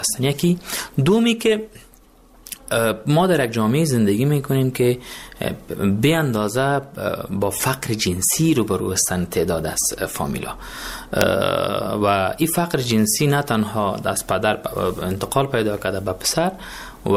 هستن. یکی دومی که ما در یک جامعه زندگی میکنیم که به اندازه با فقر جنسی روبرو هستند تعداد از فامیلا و این فقر جنسی نه تنها از پدر انتقال پیدا کرده به پسر و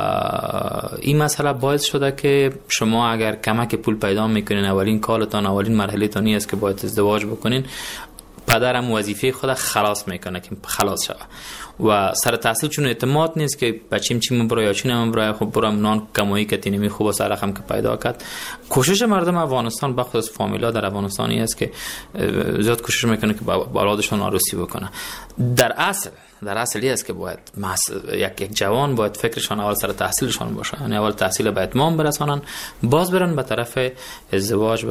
این مسئله باعث شده که شما اگر کمک پول پیدا میکنین، اولین کالتان، اولین مرحله تانی است که باید ازدواج بکنین، پدرم وظیفه خود خلاص میکنه که خلاص شوه و سر تحصیل چون اعتماد نیست که بچیم چی مبرای یا چی نمبرای، خب برام نان کمایی که تینمی خوب و سر رقم که پیدا کرد. کوشش مردم افغانستان بخصوص فامیلا در افغانستانی است که زیاد کوشش میکنه که با اولادشون عروسی بکنه. در اصلی است که باید یک جوان باید فکرشان اول سر تحصیلشان باشه، یعنی اول تحصیل به اتمام برسانن، باز برن به طرف ازدواج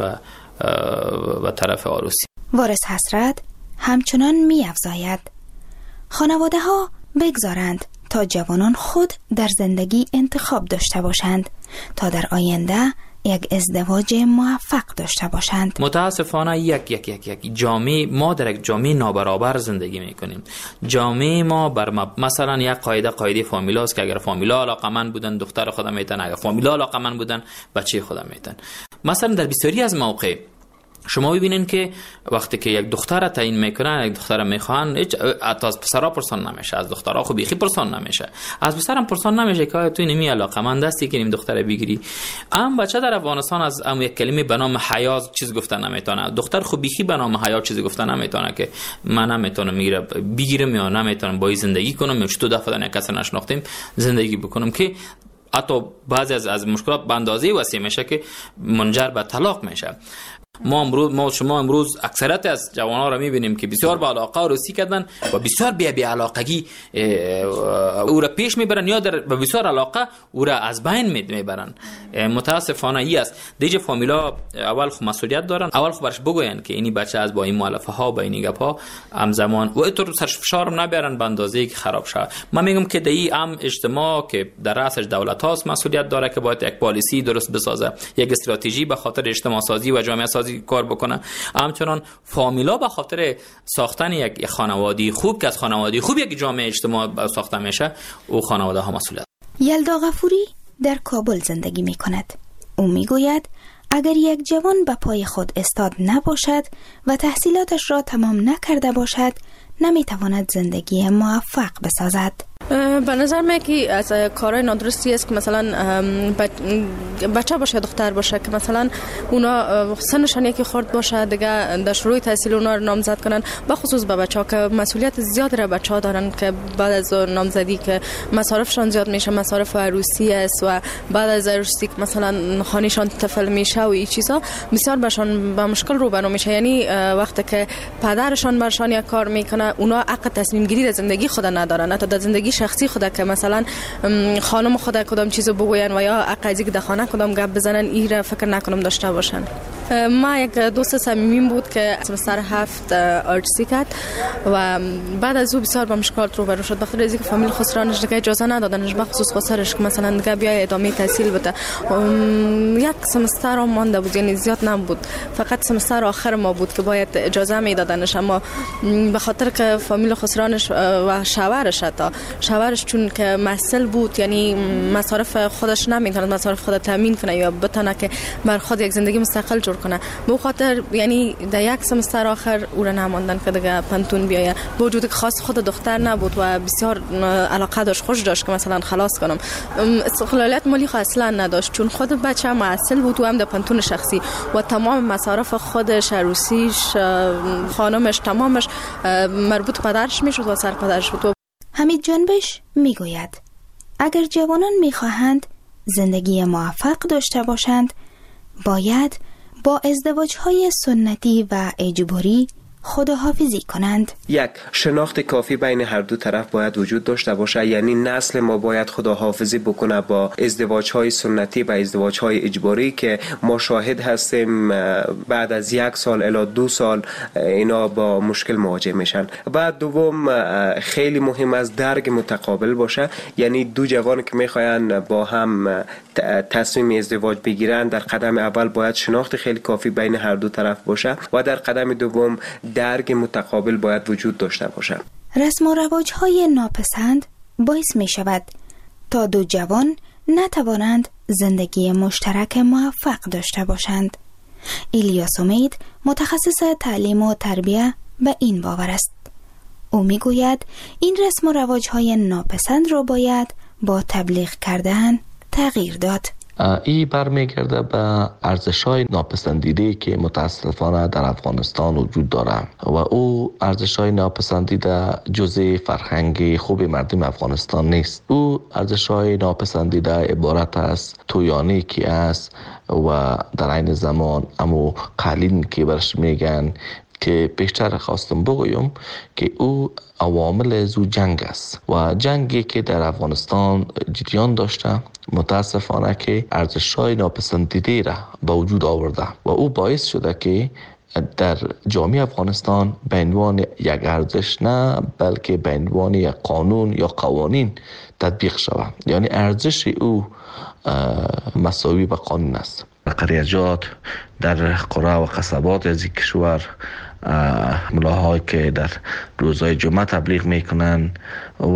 و طرف عروسی. وارث حسرت همچنان می‌افزاید خانواده ها بگذارند تا جوانان خود در زندگی انتخاب داشته باشند تا در آینده یک ازدواج موفق داشته باشند. متاسفانه یک جامعه، ما در یک جامعه نابرابر زندگی میکنیم. جامعه ما بر مثلا یک قاعده فامیلا است که اگر فامیلا علاقمند بودن دختر خودم میتن، اگر فامیلا علاقمند بودن بچه خودم میتن. مثلا در بسیاری از مواقع شما ببینین که وقتی که یک دختر تعیین میکنن، یک دختر میخوان، از پسرا پرسان نمیشه، از دخترها خب بیخی پرسان نمیشه، از پسرم پرسان نمیشه که تو نمی علاقمند هستی که این دختر بگیری. بچه در افغانستان از یک کلمه به نام حیا چیز گفتن نمیتونه، دختر خب بیخی به نام حیا چیز گفتن نمیتونه که من نمیتونم بگیرم یا نمیتونم با زندگی کنم یا چطور دفعه یک کس نشناختیم زندگی بکنم، که حتی بعضی از مشکلات به اندازه وسیع میشه که منجر به طلاق میشه. شما امروز اکثریت از جوانان را میبینیم که بسیار با علاقه عروسی کردن و بسیار بی علاقگی او را پیش میبرن یا در بسیار علاقه او را از بین میبرن. متاسفانه ای است. دیگه فامیلا اول خود مسئولیت دارن، اول خود برش بگوین که اینی بچه از با این مؤلفه ها با این گپ ها همزمان و اینطور سرش فشار نبرن به اندازه‌ای که خراب شه. من میگم که دی اجتماع که در رأسش دولت هاست مسئولیت داره که باید یک پالیسی درست بسازه، یک استراتژی به خاطر اجتماع سازی و جامعه سازی کار بکنه. همچنان فامیلا به خاطر ساختن یک خانواده خوب که از خانواده خوب یک جامعه اجتماع ساخته میشه، او خانواده ها مسئولیت. یلدا غفوری در کابل زندگی می کند. او می گوید اگر یک جوان به پای خود استاد نباشد و تحصیلاتش را تمام نکرده باشد نمی تواند زندگی موفق بسازد. به نظر من که از کارهای نادرستی است که مثلا بچه باشه دختر باشه که مثلا اونا سنشان یکی خورد باشه دیگه در شروع تحصیل اونا رو نامزد کنن، به خصوص به بچه‌ها که مسئولیت زیاد را بچه‌ها دارن که بعد از نامزدی که مصارفشان زیاد میشه، مصارف عروسی است و بعد از عروسی که مثلا خانه‌شان طفل میشه و این چیزا بسیار برشان با مشکل روبرو میشه. یعنی وقتی که پدرشان برشان یک کار میکنه اونا حق تصمیم گیری در زندگی خود ندارن، حتی در زندگی شخصی خود که مثلا خانم خود کدام چیزو بگوین و یا عقیدی که در خانه کدام گپ بزنن این را فکر نکنم داشته باشن. ما یک دوست صمیمیم بود که سمستر 7 آرتسی کرد و بعد از او بسیار با مشکلات روبرو شد، بخاطر اینکه فامیل خسرانش دیگه اجازه ندادنش، به خصوص خسرش که مثلا دیگه بیای ادامه تحصیل بده. یک سمستر هم مانده بود، یعنی زیاد نبود، فقط سمستر آخر ما بود که باید اجازه میدادنش، اما به خاطر که فامیل خسرانش و شوهرش چون که مسئول بود، یعنی مصارف خودش نمیتونه مصارف خود تامین کنه یا بتونه که بر خود یک زندگی مستقل جور کنه، به خاطر یعنی در یک سمستر آخر او را نماندن که دیگه پنتون بیایه. با وجود که خاص خود دختر نبود و بسیار علاقه داشت، خوش داشت که مثلا خلاص کنم، استقلالیت مالی خود اصلا نداشت چون خود بچه مسئول بود و هم در پنتون شخصی و تمام مصارف خودش، عروسیش، خانمش، تمامش مربوط پدرش میشد و سر پدرش بود. حمید جنبش میگوید اگر جوانان میخواهند زندگی موفق داشته باشند باید با ازدواج‌های سنتی و اجباری خداحافظی کنند. یک شناخت کافی بین هر دو طرف باید وجود داشته باشه، یعنی نسل ما باید خداحافظی بکنه با ازدواج‌های سنتی و ازدواج‌های اجباری که ما شاهد هستیم بعد از 1 سال الی 2 سال اینا با مشکل مواجه میشن. بعد دوم خیلی مهم است درک متقابل باشه، یعنی دو جوان که میخواین با هم تصمیم ازدواج بگیرن در قدم اول باید شناخت خیلی کافی بین هر دو طرف باشه و در قدم دوم درک متقابل باید وجود داشته باشه. رسم و رواج‌های ناپسند باعث می شود تا دو جوان نتوانند زندگی مشترک موفق داشته باشند. الیاس امید متخصص تعلیم و تربیه به این باور است. او می گوید این رسم و رواج‌های ناپسند را باید با تبلیغ کردن تغییر داد. این برمیگرده به ارزش‌های ناپسندیده که متاسفانه در افغانستان وجود داره و او ارزش‌های ناپسندیده جزء فرهنگ خوب مردم افغانستان نیست. او ارزش‌های ناپسندیده عبارت است تویانی که است و در عین زمان امو قالین که برش میگن که بیشتر خواستم بگویم که او عوامل زو جنگ است و جنگی که در افغانستان جریان داشته متاسفانه که ارزش‌های ناپسندیده را به وجود آورده و او باعث شده که در جامعه افغانستان به عنوان یک ارزش نه بلکه به عنوان یک قانون یا قوانین تطبیق شود. یعنی ارزش او مساوی به قانون است. قریجات در قرى و قصبات از کشور ملاهای که در روزهای جمعه تبلیغ میکنن و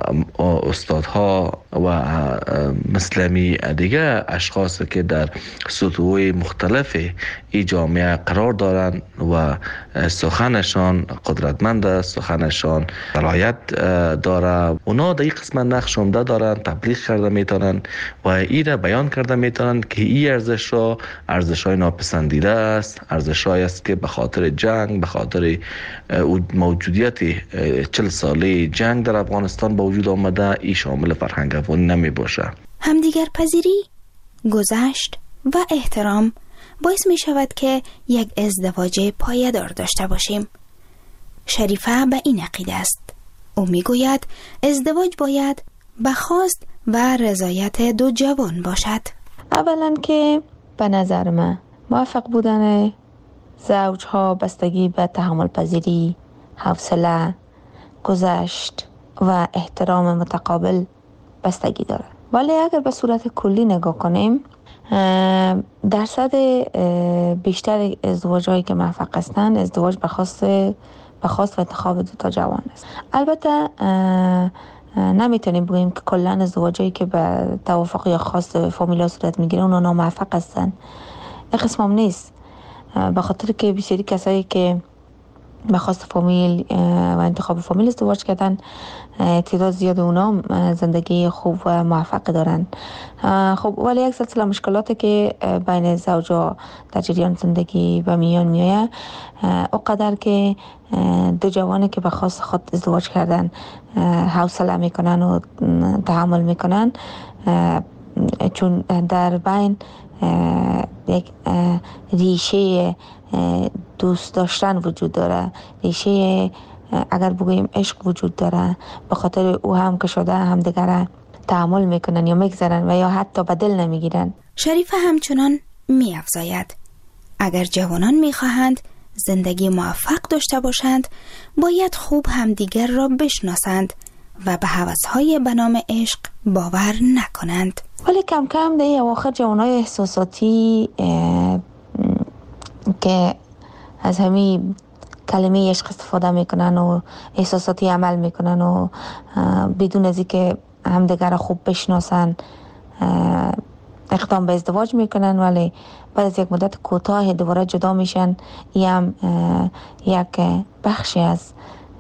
استادها و مسلمی دیگه اشخاص که در سطوح مختلف ای جامعه قرار دارن و سخنشان قدرتمند است، سخنشان صلاحیت داره، اونا در این قسمت نقش عمده دارن، تبلیغ کرده میتونن و ای را بیان کرده میتونن که این ارزش‌های ناپسندیده است، ارزش‌هایی است که به خاطر جنگ، به خاطر موجودیت 40 ساله جنگ در افغانستان با وجود آمده ای شامل فرهنگ افغانی نمی باشه. همدیگر پذیری، گذشت و احترام باعث می شود که یک ازدواج پایدار داشته باشیم. شریفه به این عقیده است. او می گوید ازدواج باید به خواست و رضایت دو جوان باشد. اولا که به نظر من موفق بودن زوجها بستگی به تحمل پذیری، حوصله، گذشت و احترام متقابل بستگی داره. ولی اگر به صورت کلی نگاه کنیم درصد بیشتر ازدواج‌هایی که موفق هستند ازدواج به خواست و انتخاب دو تا جوان است. البته نمیتونیم بگیم که کلا ازدواجایی که به توافق یا خواست فامیلا صورت میگیره اونا ناموفق هستن. این قسم هم نیست، به خاطر که بسیاری کسایی که به خواست فامیل و انتخاب فامیل ازدواج کردن تعداد زیاد اونا زندگی خوب و موفق دارن. خب ولی یک سلسله مشکلاتی که بین زوجا در جریان زندگی به میان میایه اونقدر که دو جوانی که به خواست خود ازدواج کردن حوصله میکنن و تحمل میکنن، چون در بین یک ریشه دوست داشتن وجود داره، ریشه اگر بگوییم عشق وجود داره، به خاطر او هم که شده هم دیگر تحمل میکنن یا میگذارن و یا حتی به دل نمیگیرن. شریفه همچنان میافزاید اگر جوانان میخواهند زندگی موفق داشته باشند باید خوب همدیگر را بشناسند و به هوس‌های به نام عشق باور نکنند. ولی کم کم در اواخر جوانای احساساتی که از همین کلمه عشق استفاده میکنن و احساساتی عمل میکنن و بدون از اینکه همدیگر را خوب بشناسن اقدام به ازدواج میکنن، ولی بعد از یک مدت کوتاه دوباره جدا میشن. این هم یک بخشی از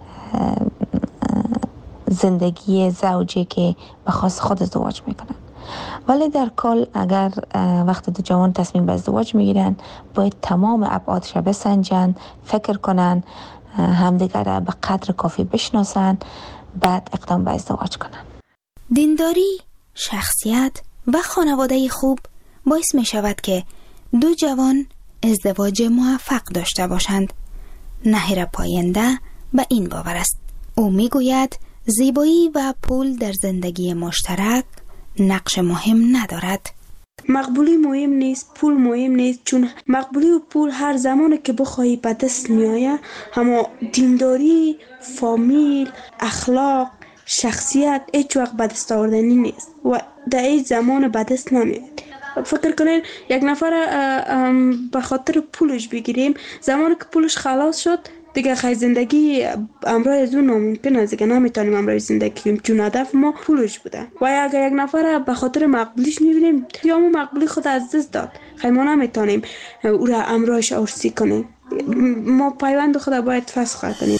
زندگی زوجی که به خواست خود ازدواج میکنن. ولی در کل اگر وقت دو جوان تصمیم به ازدواج میگیرن باید تمام ابعادش بسنجن، فکر کنن، همدیگر را به قدر کافی بشناسن، بعد اقدام به ازدواج کنن. دینداری، شخصیت و خانواده خوب باعث می شود که دو جوان ازدواج موفق داشته باشند. نهیر پاینده به این باور است. او می گوید زیبایی و پول در زندگی مشترک نقش مهم ندارد. مقبولی مهم نیست، پول مهم نیست، چون مقبولی و پول هر زمانی که بخواهی به دست میآید، اما دینداری، فامیل، اخلاق، شخصیت هیچ وقت به دست آوردنی نیست و در این زمان به دست نمیاد. فکر کنین یک نفر به خاطر پولش بگیریم، زمانی که پولش خلاص شد دیگه خیلی زندگی امرای از اون ناممکن است دیگه، نمیتونیم امرای زندگی کنیم چون هدف ما پولش بوده. و اگر یک نفر به خاطر مقبولیش میبینیم یا ما مقبولی خود از دست داد، خیلی ما نمیتونیم او را امرایش ارسی کنیم. ما پیوند خود باید فسخ کنیم.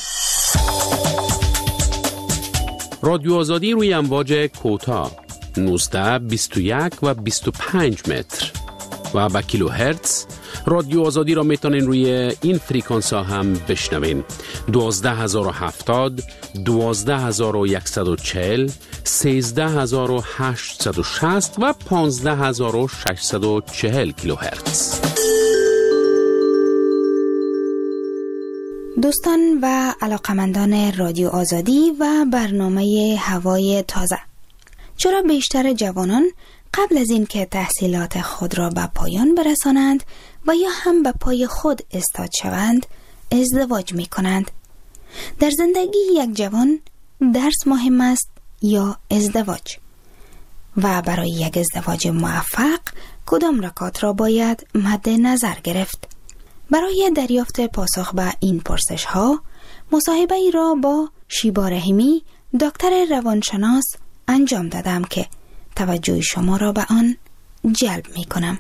رادیو آزادی روی امواج کوتاه 19 21 و 25 متر و با کیلو هرتز. رادیو آزادی را میتونین روی این فریکانس ها هم بشنوین: 12070 12140 13860 و 15640 کیلو هرتز. دوستان و علاقمندان رادیو آزادی و برنامه هوای تازه، چرا بیشتر جوانان قبل از اینکه تحصیلات خود را به پایان برسانند و یا هم به پای خود استاد شوند ازدواج می کنند؟ در زندگی یک جوان درس مهم است یا ازدواج؟ و برای یک ازدواج موفق کدام نکات را باید مد نظر گرفت؟ برای دریافت پاسخ به این پرسش ها مصاحبه ای را با شیبا رحیمی، دکتر روانشناس انجام دادم که توجه شما را به آن جلب می کنم.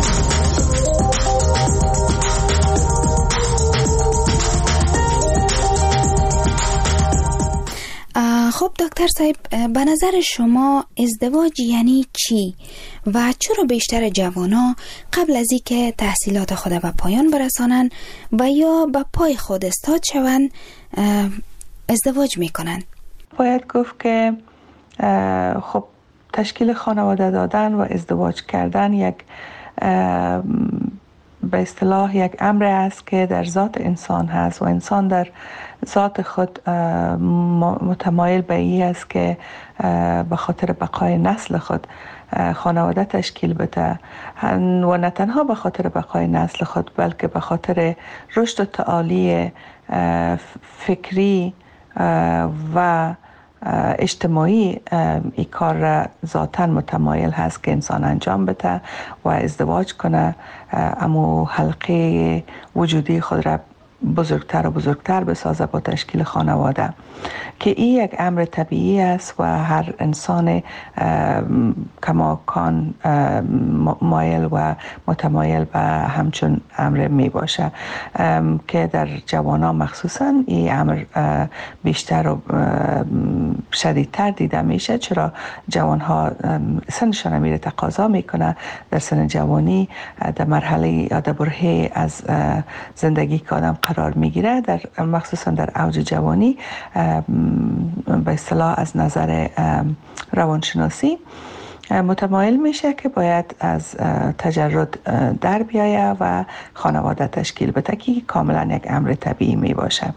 خب دکتر صاحب، به نظر شما ازدواج یعنی چی و چرا بیشتر جوانا قبل از اینکه تحصیلات خود به پایان برسانند و یا به پای خود استاد شوند ازدواج میکنن؟ باید گفت که خب تشکیل خانواده دادن و ازدواج کردن یک به اصطلاح یک امر است که در ذات انسان هست و انسان در ذات خود متمایل به این است که به خاطر بقای نسل خود خانواده تشکیل بده و نه تنها به خاطر بقای نسل خود بلکه به خاطر رشد و تعالی فکری و اجتماعی این کار را ذاتاً متمایل هست که انسان انجام بده و ازدواج کنه، اما حلقه وجودی خود را بزرگتر و بزرگتر بسازه با تشکیل خانواده، که این یک امر طبیعی است و هر انسان کماکان مایل و متمایل به همچون امر می باشه، که در جوانان مخصوصا این امر بیشتر و شدیدتر دیده میشه. چرا جوان ها سنشان میره تقاضا میکنه در سن جوانی در مرحله یا در برهه از زندگی که آدم قرار میگیره، در مخصوصا در اوج جوانی به اصطلاح از نظر روانشناسی متمایل میشه که باید از تجرد در بیایه و خانواده تشکیل بده، که کاملا یک امر طبیعی می باشه.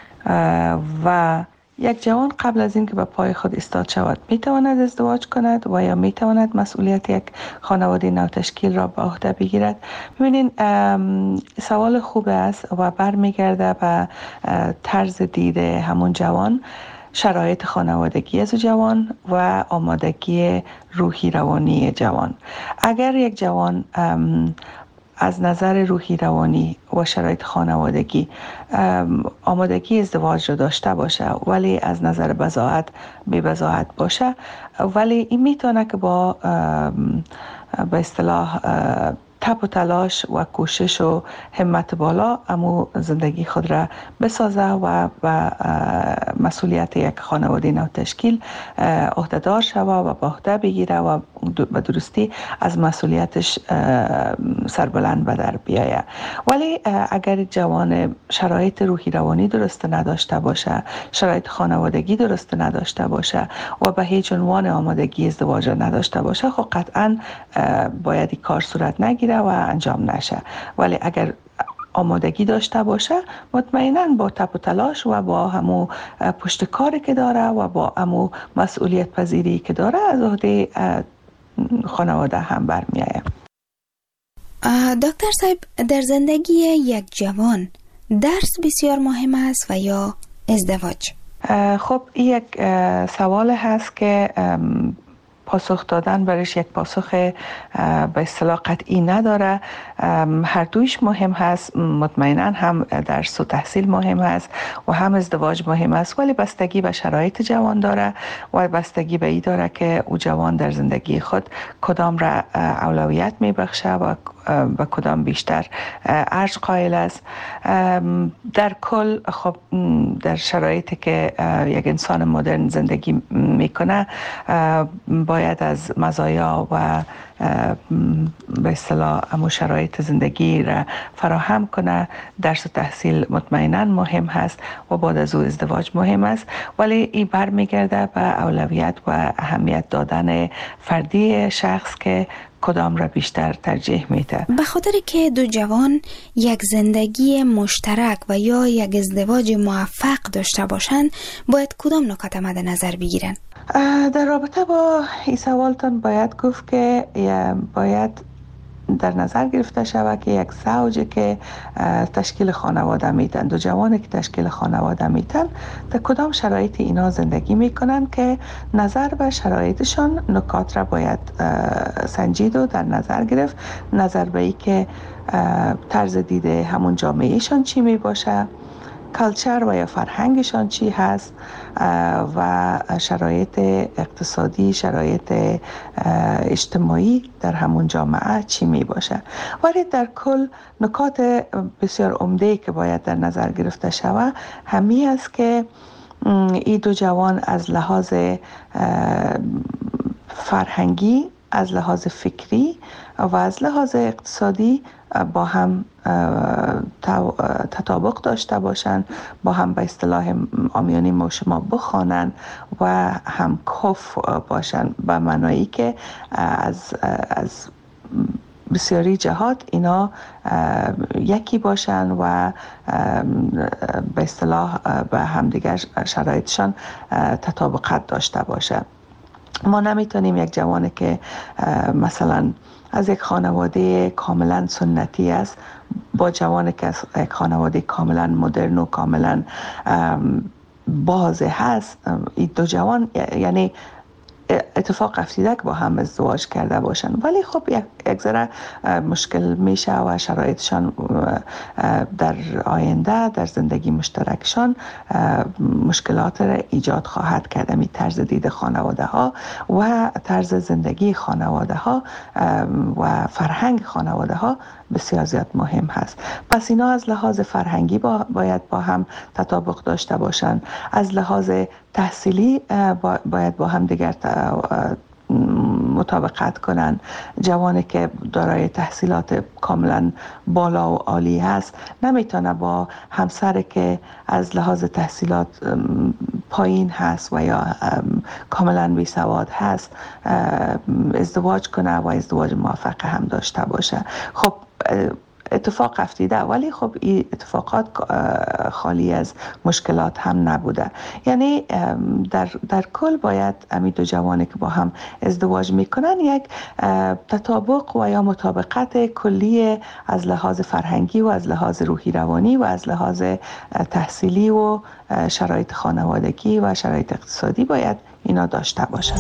و یک جوان قبل از اینکه به پای خود ایستاد شود میتواند ازدواج کند و یا میتواند مسئولیت یک خانواده نو تشکیل را به عهده بگیرد. ببینین سوال خوب است و برمیگرده به طرز دید همون جوان، شرایط خانوادگی از جوان و آمادگی روحی روانی جوان. اگر یک جوان از نظر روحی روانی و شرایط خانوادگی آمادگی ازدواج را داشته باشه ولی از نظر بضاعت بی بضاعت باشه، ولی این میتونه که با به اصطلاح تب و تلاش و کوشش و همت بالا امو زندگی خود را بسازه و مسئولیت یک خانواده نو تشکیل عهده‌دار شوه و به عهده بگیره و به درستی از مسئولیتش سربلند به در بیایه. ولی اگر جوان شرایط روحی روانی درست نداشته باشه، شرایط خانوادگی درست نداشته باشه و به هیچ عنوان آمادگی ازدواج نداشته باشه، خب قطعا باید این کار صورت نگیره و انجام نشه. ولی اگر آمادگی داشته باشه، مطمئناً با تب و تلاش و با همو پشت کاری که داره و با همو مسئولیت پذیری که داره از عهده خانواده هم برمیآید. دکتر صاحب، در زندگی یک جوان درس بسیار مهم است و یا ازدواج؟ خب این یک سوال هست که پاسخ دادن برش یک پاسخ به اصطلاح قطعی نداره. هر دویش مهم هست، مطمئنا هم درس و تحصیل مهم هست و هم ازدواج مهم است، ولی بستگی به شرایط جوان داره و بستگی به ای داره که او جوان در زندگی خود کدام را اولویت میبخشه و کدام بیشتر ارج قائل است. در کل خب در شرایطی که یک انسان مدرن زندگی میکنه باید از مزایا و به اصطلاح امو شرایط زندگی را فراهم کنه. درس و تحصیل مطمئنا مهم هست و بعد از او ازدواج مهم است، ولی این برمیگرده به اولویت و اهمیت دادن فردی شخص که کدام را بیشتر ترجیح میده. به خاطر که دو جوان یک زندگی مشترک و یا یک ازدواج موفق داشته باشند، باید کدام نکات مد نظر بگیرن؟ در رابطه با این سوالتان باید گفت که باید در نظر گرفته شود که یک زوجی که تشکیل خانواده میتن، دو جوانی که تشکیل خانواده میتن، در کدام شرایط اینا زندگی میکنن که نظر به شرایطشان نکات را باید سنجید و در نظر گرفت. نظر به ای که طرز دیده همون جامعهشان چی می باشه، کلچر و یا فرهنگشان چی هست و شرایط اقتصادی، شرایط اجتماعی در همون جامعه چی می باشه. ولی در کل نکات بسیار عمده که باید در نظر گرفته شود همی است که این دو جوان از لحاظ فرهنگی، از لحاظ فکری و از لحاظ اقتصادی با هم تطابق داشته باشند، با هم به اصطلاح عامیانه ما شما بخوانند و هم کف باشند، به معنایی که از بسیاری جهات اینا یکی باشند و به اصطلاح به همدیگر شرایطشان تطابقت داشته باشه. ما نمیتونیم یک جوانی که مثلا از یک خانواده کاملا سنتی است با جوانی که از یک خانواده کاملا مدرن و کاملا باز هست، این دو جوان یعنی اتفاق افتیده که با هم ازدواج کرده باشن، ولی خب یک ذره مشکل میشه و شرایطشان در آینده در زندگی مشترکشان مشکلات را ایجاد خواهد کرد. می طرز دید خانواده ها و طرز زندگی خانواده ها و فرهنگ خانواده ها بسیار زیاد مهم هست. پس اینا از لحاظ فرهنگی باید با هم تطابق داشته باشن، از لحاظ تحصیلی باید با هم دیگر مطابقت کنن. جوانی که دارای تحصیلات کاملا بالا و عالی هست نمیتونه با همسر که از لحاظ تحصیلات پایین هست و یا کاملا بی سواد هست ازدواج کنه و ازدواج موفق هم داشته باشه. خب اتفاق افتیده، ولی خب این اتفاقات خالی از مشکلات هم نبوده. یعنی در کل باید امی دو جوانی که با هم ازدواج میکنن یک تطابق و یا مطابقت کلی از لحاظ فرهنگی و از لحاظ روحی روانی و از لحاظ تحصیلی و شرایط خانوادگی و شرایط اقتصادی باید اینا داشته باشن.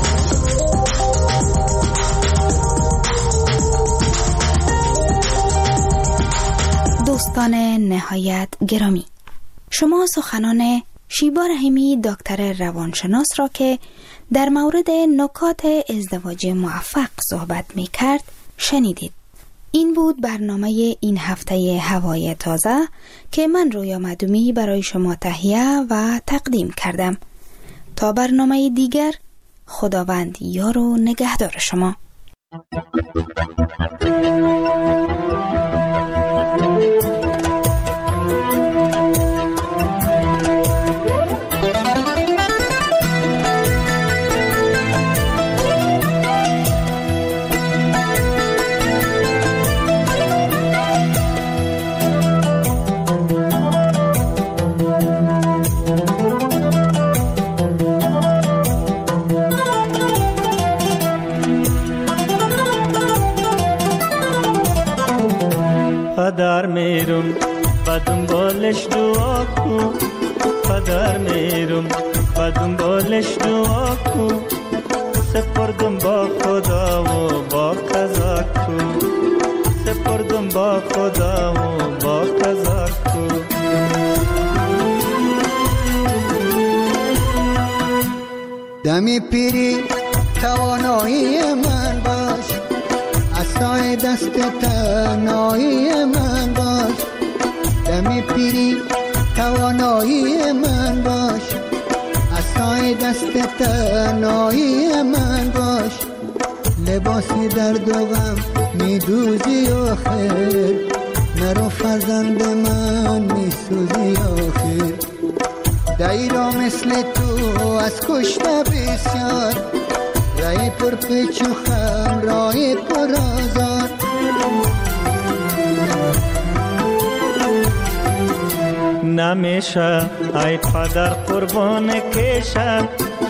دوستان نهایت گرامی، شما سخنان شیبا رحیمی دکتر روانشناس را که در مورد نکات ازدواج موفق صحبت می کرد شنیدید. این بود برنامه این هفته هوای تازه که من رویا مدومی برای شما تهیه و تقدیم کردم. تا برنامه دیگر، خداوند یار و نگهدار شما. پدر میرم و دنبالش دعا کن، پدر میرم و دنبالش دعا کن، سپرد دمی پیری توانایی من باش، عصای دست تنهایی من باش. دمی پیری توانایی من باش، عصای دست تنهایی من باش. لباسی درد و غم میدوزی آخر، نرو فرزند من میسوزی آخر. دایرا مثل تو از کشته بسیار، رای پر پیچ و خم رای پر آزار. نمیشه ای پدر قربان کشم،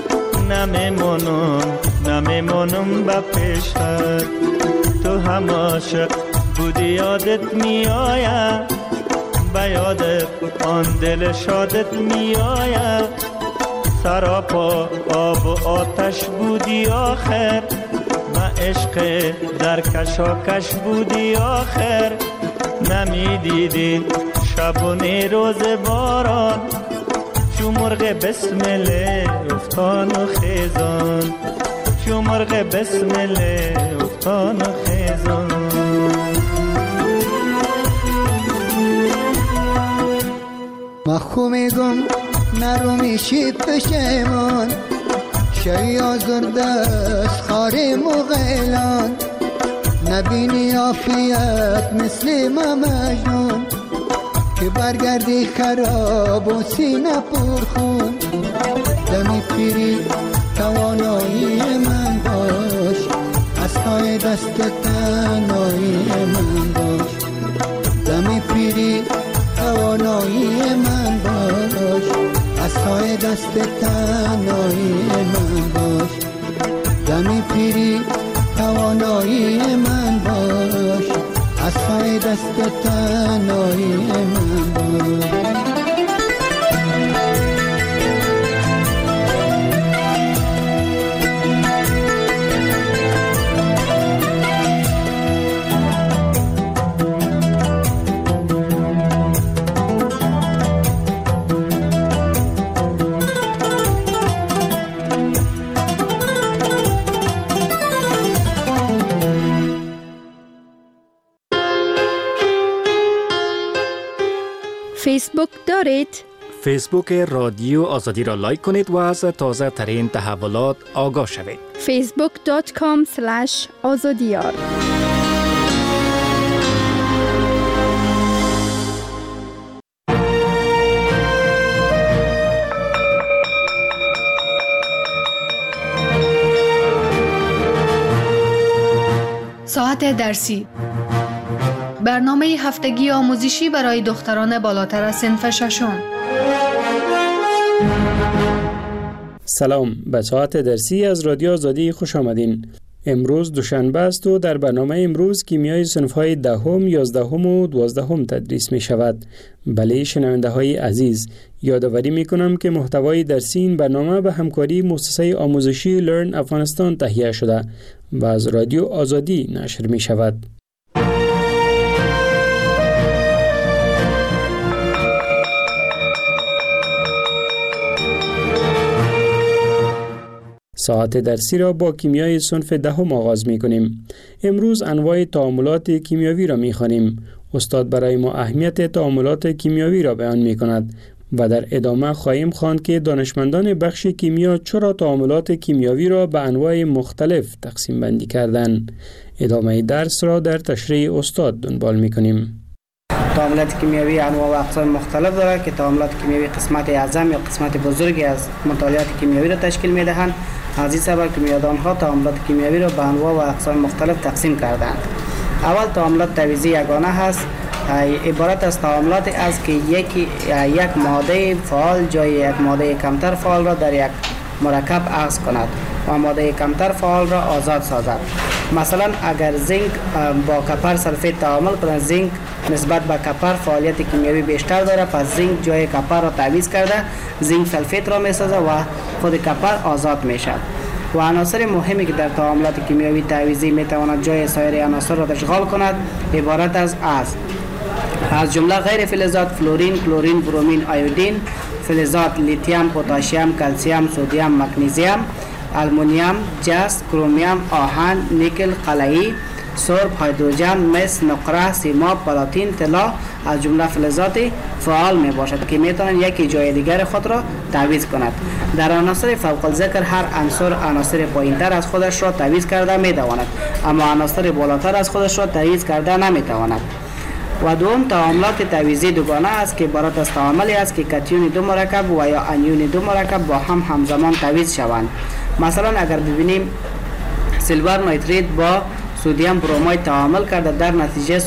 نمیمونم به پیشت. تو هم عاشق بودی یادت میآید، به یادت آن دل شادت میآید. سراپا آب و آتش بودی آخر، و عشق در کشاکش بودی آخر. نمیدیدی شبونه روز باران، چو مرغ بسمله افتان و خیزان، چو مرغ بسمله افتان و خیزان. مخو میگم نرو میشی پشیمان، شوی آزرده از خار مغیلان. نبینی عافیت مثل ما مجنون، که برگردی خراب و سینه پرخون. دمی پیری توانایی من باش، عصای دست تنهایی من باش. دمی پیری توانایی من باش، عصای دست تنهایی من باش. دمی پیری توانایی من باش، عصای دست تنهایی من باش. فیسبوک دارید؟ فیسبوک رادیو آزادی را لایک کنید و از تازه ترین تحولات آگاه شوید. facebook.com/azadiyar. ساعت درسی، برنامه هفتگی آموزشی برای دختران بالاتر از صنف ششم. سلام، به ساعت درسی از رادیو آزادی خوش آمدین. امروز دوشنبه است و در برنامه امروز کیمیای صنف‌های دهم، 11 و 12 تدریس می شود. بله شنونده های عزیز، یادآوری می کنم که محتوای درسی این برنامه به همکاری مؤسسه آموزشی لرن افغانستان تهیه شده و از رادیو آزادی نشر می شود. ساعت درسی را با کیمیای صنف دهم آغاز می کنیم. امروز انواع تعاملات کیمیاوی را می خوانیم. استاد برای ما اهمیت تعاملات کیمیاوی را بیان می کند و در ادامه خواهیم خواند که دانشمندان بخش کیمیا چرا تعاملات کیمیاوی را به انواع مختلف تقسیم بندی کردند. ادامه درس را در تشریح استاد دنبال می کنیم. تعاملات کیمیاوی انواع و اقسام مختلف دارد که تعاملات کیمیاوی قسمت اعظم یا قسمت بزرگی از مطالعات کیمیاوی را تشکیل می دهند. از این سبب کیمیادانها تعاملات کیمیاوی را به انواع و اقسام مختلف تقسیم کردند. اول تعاملات تعویضی یگانه هست، عبارت از تعاملاتی است که یک ماده فعال جای یک ماده کمتر فعال را در یک مرکب عکس کند و ماده کمتر فعال را آزاد سازد. مثلا اگر زینک با کپر سلفیت تعامل کند، زینک نسبت به کپر فعالیت کیمیاوی بیشتر دارد، پس زینک جای کپر را تعویض کرده زینک سلفیت را میسازد و خود کپر آزاد میشد. و عناصر مهمی که در تعاملات کیمیاوی تعویضی میتواند جای سایر عناصر را اشغال کند عبارت از جمله غیر فلزات فلورین، کلورین، برومین، آیودین، فلزات لیتیوم، پتاسیم، کلسیم، سدیم، مگنیزیم آلومینیوم، جست، کرومیوم، آهن، نیکل، قلعی، سرب، هیدروژن، مس، نقره، سیماب، پلاتین، طلا از جمله فلزات فعال می باشد که می توانند یکی جای دیگر خود را تعویض کند. در عناصر فوق الذکر هر عنصر پایینتر از خودش را تعویض کرده می تواند، اما عناصر بالاتر از خودش را تعویض کرده نمی تواند. و دوم تعاملات تعویضی دوگانه است که عبارت از تعاملی است که کاتیون دو مرکب و یا انیون دو مرکب با هم همزمان تعویض شوند. مثلا اگر ببینیم سیلور نیتریت با سودیم برومید تعامل کرده، در نتیجه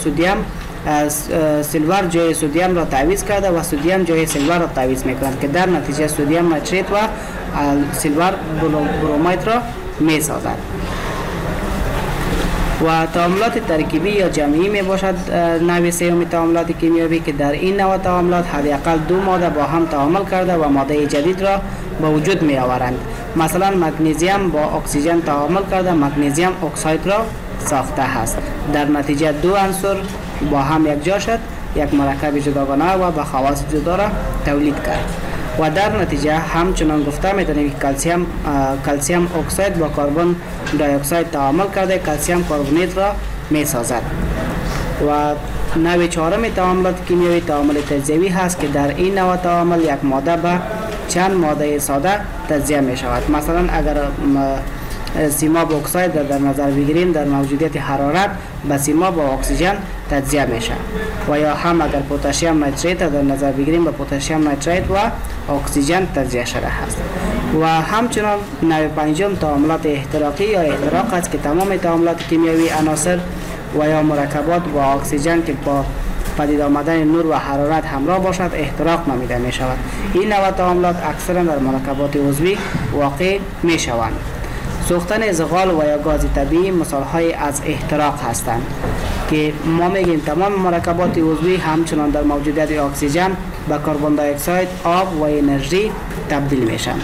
سیلور جای سودیم را تعویض کرده و سودیم جای سیلور را تعویض میکنند که در نتیجه سودیم نیتریت و سیلور برومید را می سازد. و تعاملات ترکیبی یا جمعی می باشد نوع سوم تعاملات کیمیایی که در این نوع تعاملات حداقل دو ماده با هم تعامل کرده و ماده جدید را به وجود می آورند. مثلا مگنیزیم با اکسیژن تعامل کرده مگنیزیم اکساید را ساخته است. در نتیجه دو عنصر با هم یکجا شد، یک مرکب جداگانه و با خواص جدا را تولید کرد. و در نتیجه همچنان گفته میتونیم که کلسیم اکساید با کربن دی اکساید تعامل کرده کلسیم کربونیت را می سازد. و نوع چهارم تعاملات کیمیایی تعامل تجزیوی هست که در این نوع تعامل یک ماده به چند ماده ساده تجزیه می شود. مثلا اگر سیماب اکساید در نظر بگیریم در موجودیت حرارت به سیماب و اکسیژن تجزیه میشه. و یا هم اگر پتاسیم نیتریت در نظر بگیریم به پتاسیم نیتریت و اکسیژن تجزیه شده است. و همچنان نوع پنجم تعاملات احتراقی یا احتراق است که تمام تعاملات کیمیایی عناصر و یا مرکبات با اکسیژن که با پدید آمدن نور و حرارت همراه باشد احتراق نامیده می شود. این نوع تعاملات اکثرا در مرکبات عضوی واقع می شوند. سوختن زغال و یا گاز طبیعی مثال‌های از احتراق هستند که ما میگیم تمام مرکبات عضوی همچنان در موجودیت اکسیژن به کربن دی اکساید، آب و انرژی تبدیل میشن.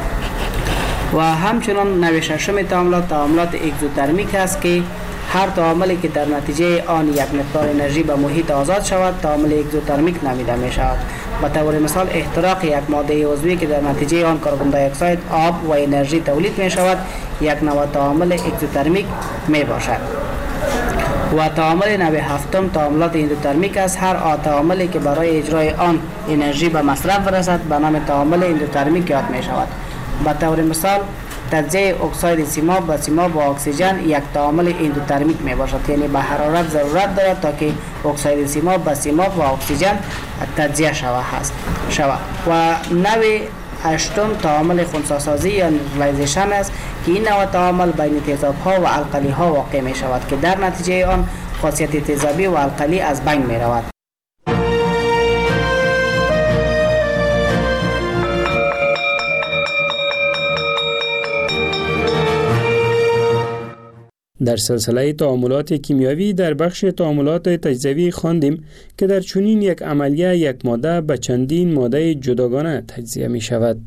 و همچنان نوع ششم تعاملات اگزوترمیک است که هر تعاملی که در نتیجه آن یک مقدار انرژی به محیط آزاد شود تعامل اگزوترمیک نامیده می شود. به طور مثال احتراق یک ماده عضوی که در نتیجه آن کربن دی اکساید، آب و انرژی تولید می شود یک نوع تعامل اگزوترمیک می باشد. و تعامل نوع هفتم تعاملات اندوترمیک است. هر تعاملی که برای اجرای آن انرژی به مصرف برسد به نام تعامل اندوترمیک یاد می شود. به طور مثال تجزیه اکساید سیماب با سیماب و اکسیژن یک تعامل اندوترمیک می باشد، یعنی به حرارت ضرورت دارد تا که اکساید سیماب با سیماب و اکسیژن تجزیه شود. و نوع هشتم تعامل خنثی‌سازی یا نیوترالایزیشن است که این نوع تعامل بین تیزاب‌ها و القلی‌ها واقع می شود که در نتیجه آن خاصیت تیزابی و القلی از بین می رود. در سلسله تعاملات کیمیایی در بخش تعاملات تجزیوی خواندیم که در چنین یک عملیه یک ماده به چندین ماده جداگانه تجزیه می شود.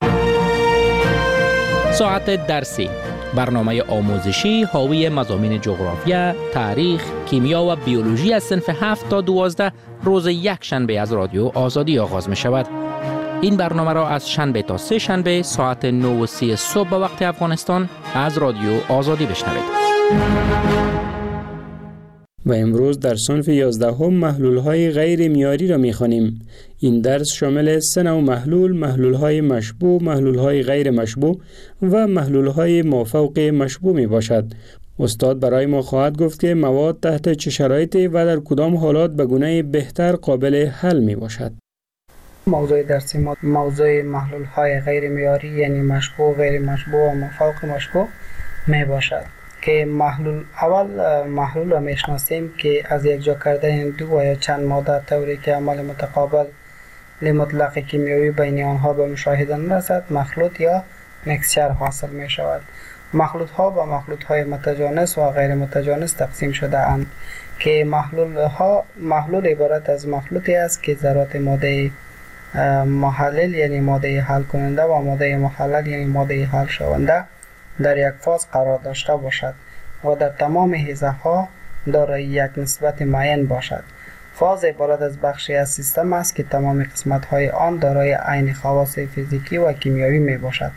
ساعت درسی، برنامه آموزشی حاوی مضامین جغرافیا، تاریخ، کیمیا و بیولوژی از صنف 7 تا 12 روز یک شنبه از رادیو آزادی آغاز می شود. این برنامه را از شنبه تا سه شنبه ساعت 9:30 صبح به وقت افغانستان از رادیو آزادی بشنوید. و امروز در صنف 11 محلول‌های غیر معیاری را می‌خوانیم. این درس شامل 3 نوع محلول‌های مشبوع، محلول‌های غیر مشبوع و محلول‌های مافوق مشبوع میباشد. استاد برای ما خواهد گفت که مواد تحت چه شرایطی و در کدام حالات به گونه بهتر قابل حل میباشد. موضوع درسی ما موضوع محلول‌های غیر معیاری یعنی مشبوع، غیر مشبوع و مافوق مشبوع میباشد. که محلول را میشناسیم که از یک جا کردن دو و یا چند ماده طوری که عمل متقابل مطلق کیمیایی بین آنها به مشاهده نرسد مخلوط یا مکسچر حاصل می شود. مخلوط ها به مخلوط های متجانس و غیر متجانس تقسیم شده اند که محلول عبارت از مخلوطی است که ذرات ماده محلل یعنی ماده حل کننده و ماده محلل یعنی ماده حل شونده در یک فاز قرار داشته باشد و در تمام حیزه ها دارای یک نسبت معین باشد. فاز عبارت از بخشی از سیستم است که تمام قسمت های آن دارای عین خواص فیزیکی و کیمیایی می باشد.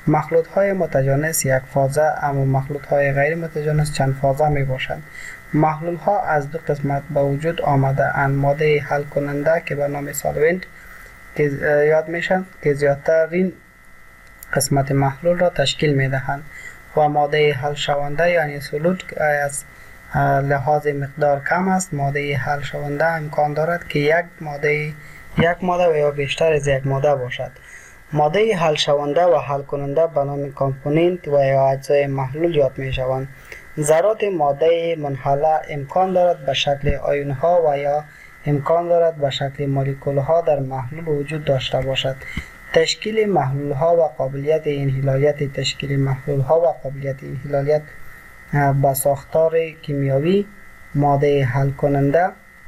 مخلوط های متجانس یک فازه اما مخلوط های غیر متجانس چند فازه می باشند. محلول ها از دو قسمت به وجود آمده اند: ماده حل کننده که به نام سالونت یاد میشن که زیادترین قسمت محلول را تشکیل می دهند و ماده حل شونده یعنی سولوت که از لحاظ مقدار کم است. ماده حل شونده امکان دارد که یک ماده و یا بیشتر از یک ماده باشد. ماده حل شونده و حل کننده به نام کامپوننت و یا اجزای محلول یاد می شوند. ذرات ماده منحله امکان دارد به شکل آیون ها و یا امکان دارد به شکل مولکول ها در محلول وجود داشته باشد. تشکیل محلول ها و قابلیت انحلالیت تشکیل محلول ها و قابلیت انحلالیت به ساختار کیمیایی ماده حل کننده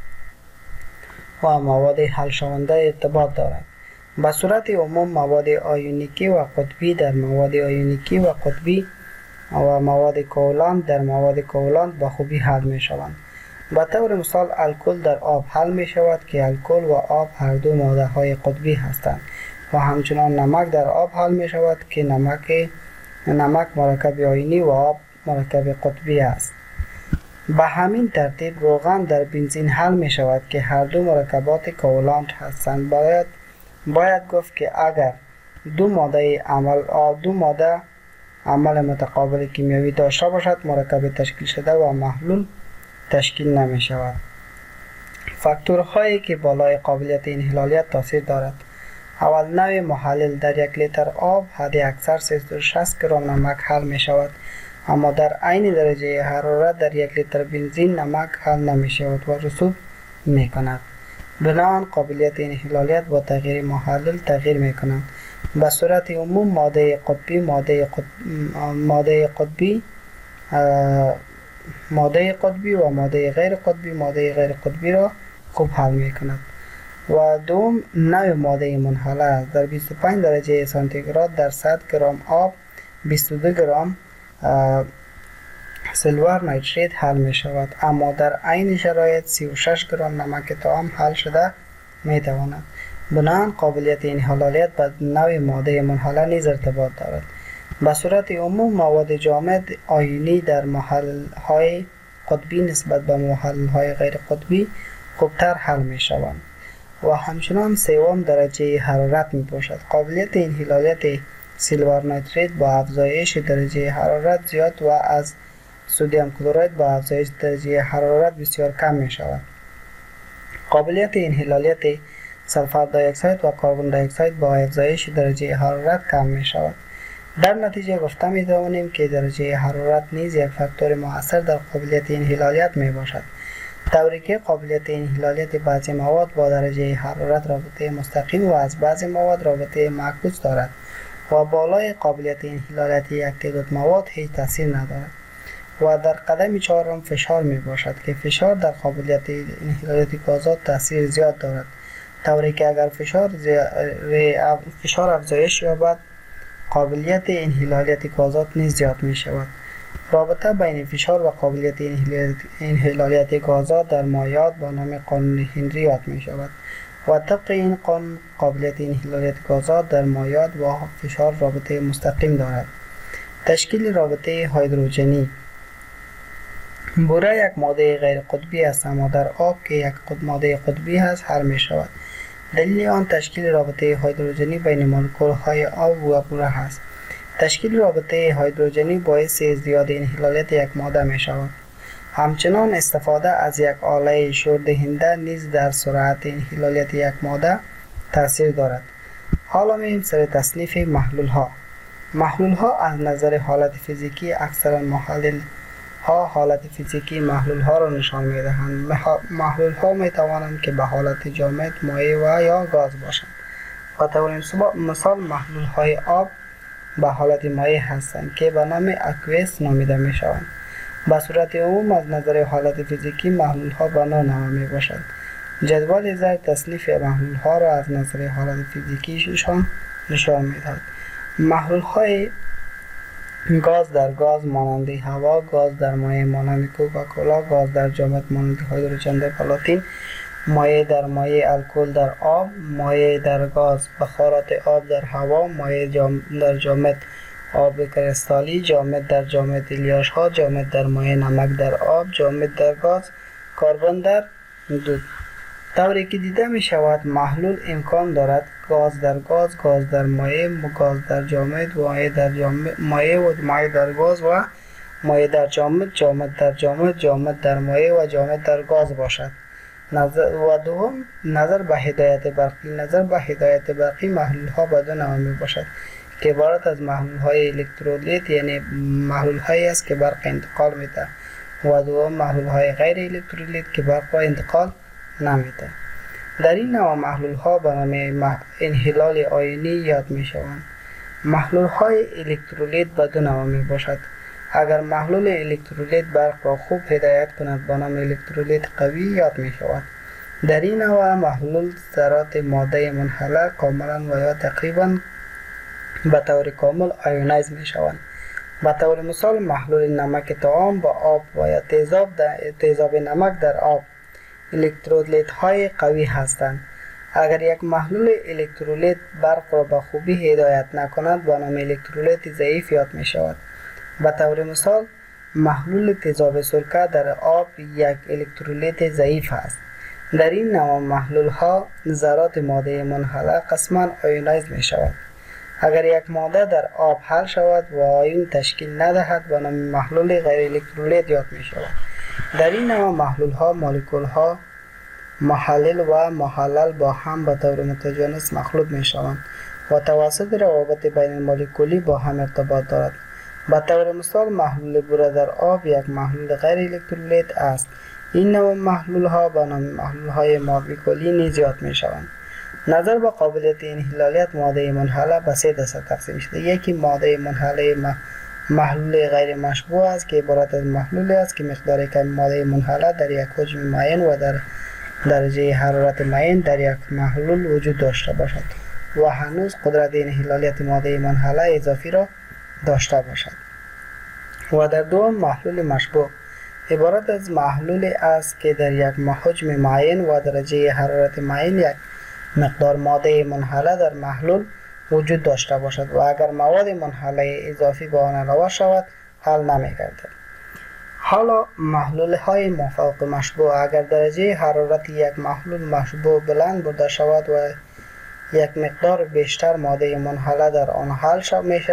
و مواد حل شونده ارتباط دارد. به صورت عموم مواد آیونیکی و قطبی در مواد آیونیکی و قطبی و مواد کوالنت در مواد کوالنت به خوبی حل می شوند. به طور مثال الکل در آب حل می شود که الکل و آب هر دو ماده های قطبی هستند و همچنان نمک در آب حل می شود که نمک مرکب آیونی و آب مرکب قطبی است. به همین ترتیب روغن در بنزین حل می شود که هر دو مرکبات کوالنت هستند. باید گفت که اگر دو ماده عمل متقابل کیمیایی داشته باشد مرکب تشکیل شده و محلول تشکیل نمی شود. فاکتورهایی که بالای قابلیت انحلالیت تاثیر دارد: اول، نوع محلل. در یک لیتر آب حد اکثر 360 گرم نمک حل می شود اما در عین درجه حرارت در یک لیتر بنزین نمک حل نمی شود و رسوب می کند. بنابراین قابلیت انحلالیت با تغییر محلل تغییر می کند. به صورت عموم ماده قطبی و ماده غیر قطبی را خوب حل می کند. و دوم، نوع ماده منحله است. در 25 درجه سانتیگراد در 100 گرم آب 22 گرم سیلور نیتریت حل می شود اما در عین شرایط 36 گرم نمک طعام حل شده می تواند. بنابراین قابلیت انحلالیت به نوع ماده منحله نیز ارتباط دارد. به صورت عموم مواد جامد آیونی در محلل های قطبی نسبت به محلل های غیر قطبی خوبتر حل می شوند و همچنان سوم درجه حرارت می باشد. قابلیت انحلالیت سیلور نیتریت با افزایش درجه حرارت زیاد و از سدیم کلراید با افزایش درجه حرارت بسیار کم می شود. قابلیت انحلالیت سلفر دی اکساید و کربن دی اکساید با افزایش درجه حرارت کم می شود. در نتیجه گفته می توانیم که درجه حرارت نیز یک فاکتور مؤثر در قابلیت انحلالیت می باشد. طوری که قابلیت انحلالیت بعضی مواد با درجه حرارت رابطه مستقیم و از بعضی مواد رابطه معکوس دارد و بالای قابلیت انحلالیت یک تعداد مواد هیچ تاثیر ندارد. و در قدم چهارم فشار می باشد که فشار در قابلیت انحلالیت گازات تاثیر زیاد دارد، طوری که اگر فشار افزایش یابد قابلیت انحلالیت گازات نیز زیاد می شود. رابطه بین فشار و قابلیت انحلالیت گازات در مایعات با نام قانون هنری یاد می شود و طبق این قانون قابلیت انحلالیت گازات در مایعات با فشار رابطه مستقیم دارد. تشکیل رابطه هیدروژنی: بوره یک ماده غیر قطبی است اما در آب که یک ماده قطبی است حل می شود. دلیل آن تشکیل رابطه هیدروژنی بین مولکول های آب و بوره است. تشکیل رابطه هیدروژنی باعث ازدیاد انحلالیت یک ماده می شود. همچنان استفاده از یک آله شوردهنده نیز در سرعت انحلالیت یک ماده تاثیر دارد. حالا می‌ریم سر تصنیف محلول ها. محلول ها از نظر حالت فیزیکی اکثرا محلل ها حالت فیزیکی محلول ها را نشان می دهند. محلول ها می توانند که به حالت جامد، مایع و یا گاز باشند. به طور مثال محلول های آب به حالت مایع هستند که به نام اکویس نامیده می شوند. به صورت عموم از نظر حالت فیزیکی محلول ها به نوع می باشند. جدول زیر تصنیف محلول ها را از نظر حالت فیزیکیشان نشان می دهد. محلول های گاز در گاز مانند هوا، گاز در مایع مانند کوکاکولا، گاز در جامد مانند هیدروژن در پلاتین، مایع در مایع الکل در آب، مایع در گاز بخارات آب در هوا، مایع در جامد آب کریستالی، جامد در جامد الیاش ها، جامد در مایع، نمک در آب، جامد در گاز، کربن در دود. طوری که دیده می شود محلول امکان دارد گاز در گاز، گاز در مایع، گاز در جامد، مایع در جامد، مایع و مایع در گاز و مایع در جامد، جامد در جامد، جامد در مایع و جامد در گاز باشد. دوم نظر به هدایت برقی. نظر به هدایت برقی محلول ها به دو نوع می باشد که عبارت از محلول های الکترولیت، یعنی محلول هایی است که برق انتقال میده، و دوم محلول های غیر الکترولیت که برق را انتقال نمیده. در این نوع محلول ها به نام انحلال آیونی یاد می شوند. محلول های الکترولیت به دو نوع می باشد. اگر محلول الکترولیت برق را خوب هدایت کند به نام الکترولیت قوی یاد می شود. در این نوع محلول ذرات ماده منحله کاملا و یا تقریبا به طور کامل آیونایز می شوند. به طور مثال محلول نمک طعام با آب و یا تیزاب نمک در آب الکترولیت های قوی هستند. اگر یک محلول الکترولیت برق را به خوبی هدایت نکند به نام الکترولیت ضعیف یاد می شود. به طور مثال محلول تیزاب سرکه در آب یک الکترولیت ضعیف است. در این نوع محلول ها ذرات ماده منحله قسما آیونایز می شود. اگر یک ماده در آب حل شود و آیون تشکیل ندهد به نام محلول غیر الکترولیت یاد می شود. در این نوع محلول ها مولکول ها محلل و محلل با هم به طور متجانس مخلوط می شوند و توسط روابط بین مولکولی با هم ارتباط دارد. به طور مثال محلول بوره در آب یک محلول غیر الکترولیت است. این نوع محلول ها به نام محلول های مولکولی نیز یاد می شوند. نظر به قابلیت انحلالیت ماده منحله به سه دسته تقسیم شده. یکی ماده منحله محلول غیر مشبوع است که عبارت از محلولی است که مقدار کم ماده منحله در یک حجم معین و در درجه حرارت معین در یک محلول وجود داشته باشد و هنوز قدرت انحلالیت ماده منحله اضافی را داشته باشد. و در دوم محلول مشبوع عبارت از محلولی است که در یک حجم معین و درجه حرارت معین یک مقدار ماده منحله در محلول وجود داشته باشد و اگر مواد منحله اضافی به آن علاوه شود حل نمی‌گردد. حالا محلول های مافوق مشبوع اگر درجه حرارت یک محلول مشبوع بلند برده شود و یک مقدار بیشتر ماده منحله در آن حل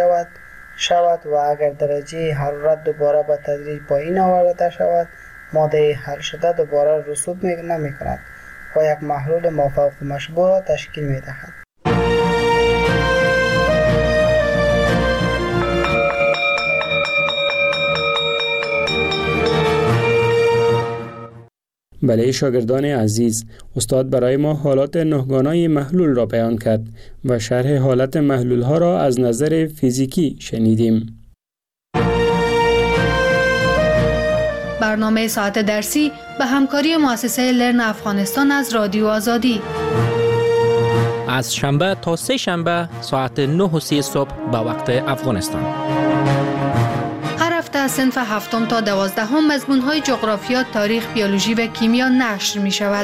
شود و اگر درجه حرارت دوباره به تدریج پایین آورده شود ماده حل شده دوباره رسوب نمی کند و یک محلول مافوق مشبوع تشکیل می دهد. بله شاگردان عزیز، استاد برای ما حالات نهگانای محلول را بیان کرد و شرح حالت محلول ها را از نظر فیزیکی شنیدیم. برنامه ساعت درسی به همکاری مؤسسه لرن افغانستان از رادیو آزادی از شنبه تا سه شنبه ساعت 9:30 صبح به وقت افغانستان. هر هفته از صنف 7 تا 12 مضمون‌های جغرافیا، تاریخ، بیولوژی و کیمیا نشر می‌شود.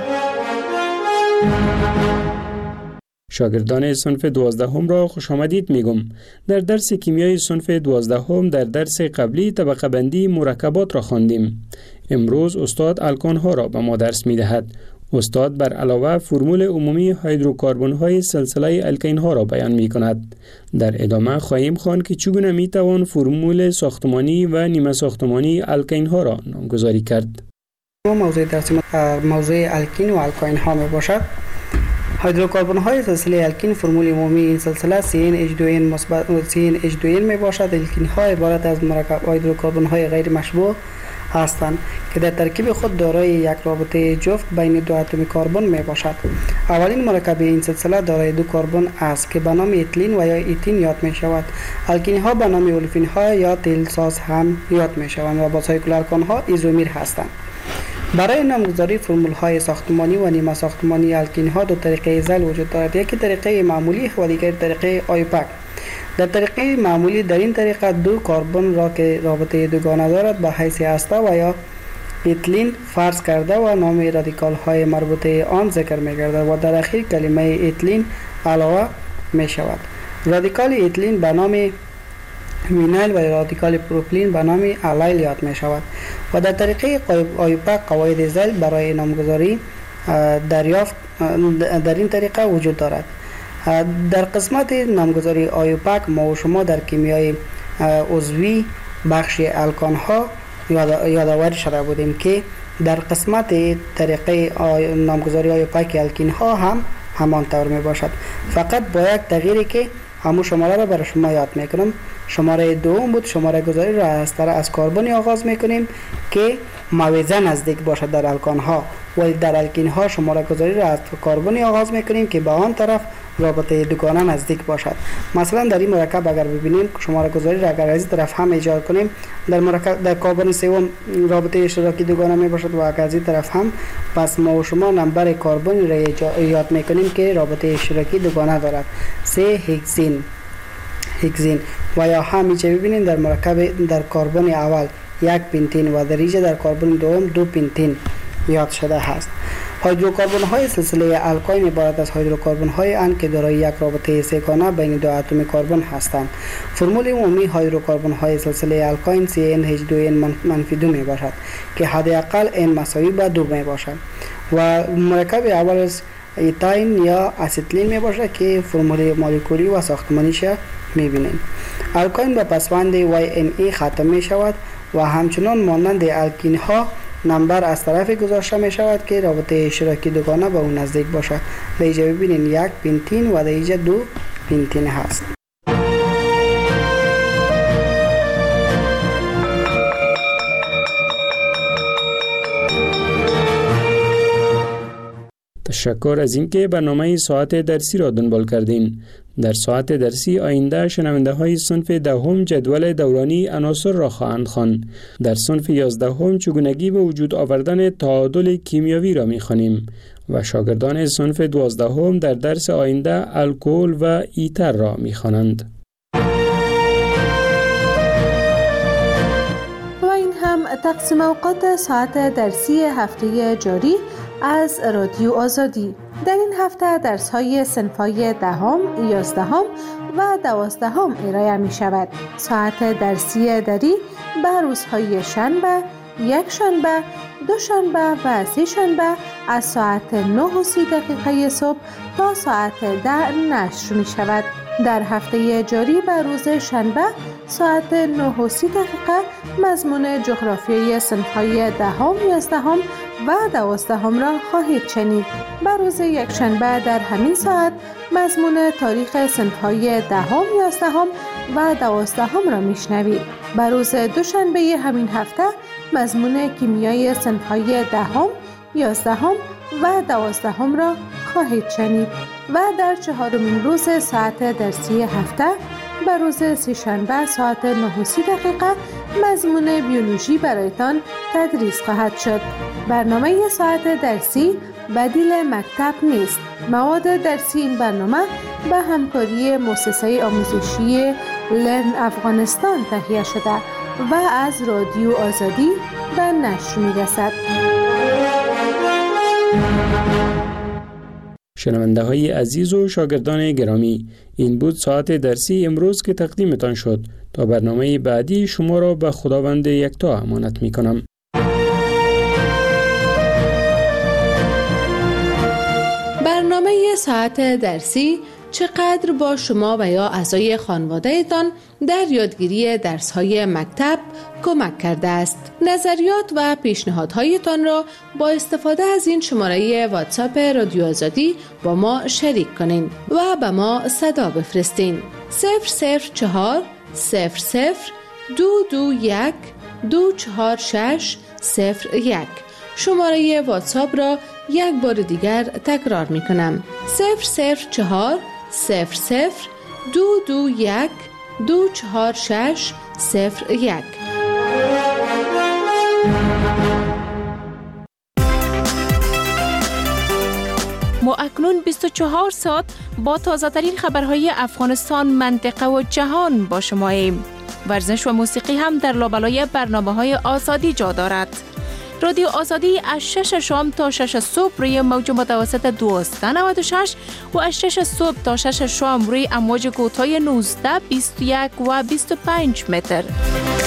شاگردان صنف 12 را خوش آمدید میگم. در درس کیمیای صنف 12 در درس قبلی طبقه بندی مرکبات را خواندیم. امروز استاد الکان ها را به ما درس می‌دهد. استاد بر علاوه فرمول عمومی هیدروکاربن های سلسله الکین ها را بیان می کند. در ادامه خواهیم خواند که چگونه می توان فرمول ساختمانی و نیمه ساختمانی الکین ها را نامگذاری کرد. موضوع درس موضوع الکین و الکین ها می باشد. هیدروکاربن های سلسله الکین فرمول عمومی این سلسله CnH2n مثبت CnH2n می باشد. الکین ها عبارت از مرکب هیدروکاربن های غیر مشبوع هستند که در ترکیب خود دارای یک رابطه جفت بین دو اتم کربن می باشد. اولین مرکب این سلسله دارای دو کربن است که به نام اتیلین و یا ایتین یاد می شود. الکین ها به نام اولفین ها یا تیل ساز هم یاد می شوند و بازهای الکان ها ایزومیر هستند. برای نامگذاری فرمول های ساختمانی و نیمه ساختمانی الکین ها دو طریقه ازل وجود دارد. یکی طریقه معمولی و دیگر طریقه آیوپک. در طریقه معمولی در این طریقه دو کربن را که رابطه دوگانه دارد به حیث هسته و یا اتیلین فرض کرده و نام رادیکال های مربوطه آن ذکر می گردد و در اخیر کلمه اتیلین علاوه می شود. رادیکال اتیلین به نام وینایل و رادیکال پروپیلین به نام الیل یاد می شود و در طریقه آیوپک قواعد ذیل برای نامگذاری دریافت در این طریقه وجود دارد. در قسمت نامگذاری آیوپک ما و شما در کیمیای عضوی بخش الکان ها یادآوری شده بودیم که در قسمت طریقه نامگذاری آیوپک الکین ها هم همان طور می باشد، فقط با یک تغییری که همون شماره را برای شما یاد میکنم. شماره دوم بود. شماره گذاری را از کربن آغاز میکنیم که موازه نزدیک باشد در الکان ها، ولی در الکین ها شماره گذاری را از کربن آغاز میکنیم که به آن طرف رابطه دوگانه نزدیک باشد. مثلا در این مرکب اگر ببینیم شماره گذاری را اگر از این طرف هم ایجاد کنیم در کربن سوم رابطه اشتراکی دوگانه می باشد و اگر از این طرف هم، پس ما و شما نمبر کربن را یاد میکنیم که رابطه اشتراکی دوگانه دارد، 3 هگزین و یا همیشه ببینیم در مرکب در کربن اول 1 پنتین و در اینجا در کربن دوم 2 پنتین یاد شده است. هیدروکربن های سلسله الکاین عبارت از هیدروکربن های اند که دارای یک رابطه سه‌گانه بین دو اتم کربن هستند. فرمول عمومی هیدروکربن های سلسله الکاین CnH2n-2 می باشد که حداقل n مساوی به 2 می باشد و مرکب اول از ایتاین یا اسیتیلین می باشد که فرمول مولکولی و ساختمانیش می بینیم. الکاین به پسوند YNE ختم می شود و همچنان مانند الکین ها نمبر از طرف گذاشته می شود که رابطه اشتراکی دوگانه به اون نزدیک باشد. در اینجا ببینید 1 پنتین و در اینجا 2 پنتین هست. تشکر از اینکه برنامه ساعت درسی را دنبال کردین. در ساعت درسی آینده شنونده های صنف دهم جدول دورانی عناصر را خواهند خواند. در صنف 11 چگونگی به وجود آوردن تعادل کیمیایی را می‌خوانیم و شاگردان صنف 12 در درس آینده الکل و ایتر را می‌خوانند. و این هم تقسیم اوقات ساعت درسی هفته جاری از رادیو آزادی. در این هفته درس‌های صنف‌های 10، 11 و 12 ارائه می شود. ساعت درسی دری به روزهای شنبه، یک شنبه، دو شنبه و سه شنبه از ساعت 9:30 صبح تا ساعت 10 نشر می شود. در هفته جاری به روز شنبه ساعت 9:30 مضمون جغرافیای صنف‌های 10، 11 و 12 را خواهید شنید. به روز یک شنبه در همین ساعت مضمون تاریخ صنف‌های 10، 11 و 12 را میشنوید. به روز دوشنبه همین هفته مضمون کیمیای صنف‌های 10، 11 و 12 را خواهید شنید و در 4مین روز ساعت درسی هفته به روز سه‌شنبه ساعت 9:30 مضمون بیولوژی برایتان تدریس خواهد شد. برنامه ساعت درسی بدیل مکتب نیست. مواد درسی این برنامه به همکاری مؤسسه آموزشی لرن افغانستان تهیه شده و از رادیو آزادی به نشر می‌رسد. شنونده های عزیز و شاگردان گرامی، این بود ساعت درسی امروز که تقدیمتان شد. تا برنامه بعدی شما را به خداوند یکتا امانت می کنم. برنامه ساعت درسی چقدر با شما و یا اعضای خانواده‌تان در یادگیری درس‌های مکتب کمک کرده است. نظریات و پیشنهادهایتان را با استفاده از این شماره واتساپ رادیو آزادی با ما شریک کنین و به ما صدا بفرستین. 004 00 221 246 01. شماره واتساپ را یک بار دیگر تکرار می کنم. 004 00 221 246 01. ما اکنون 24 ساعت با تازه ترین خبرهای افغانستان، منطقه و جهان با شماییم. ورزش و موسیقی هم در لابلای برنامه‌های آزادی جا دارد. رادیو آزادی از 6 شام تا 6 صبح روی موج متوسط 1296 و از 6 صبح تا 6 شام روی امواج کوتاه 19، 21 و 25 متر.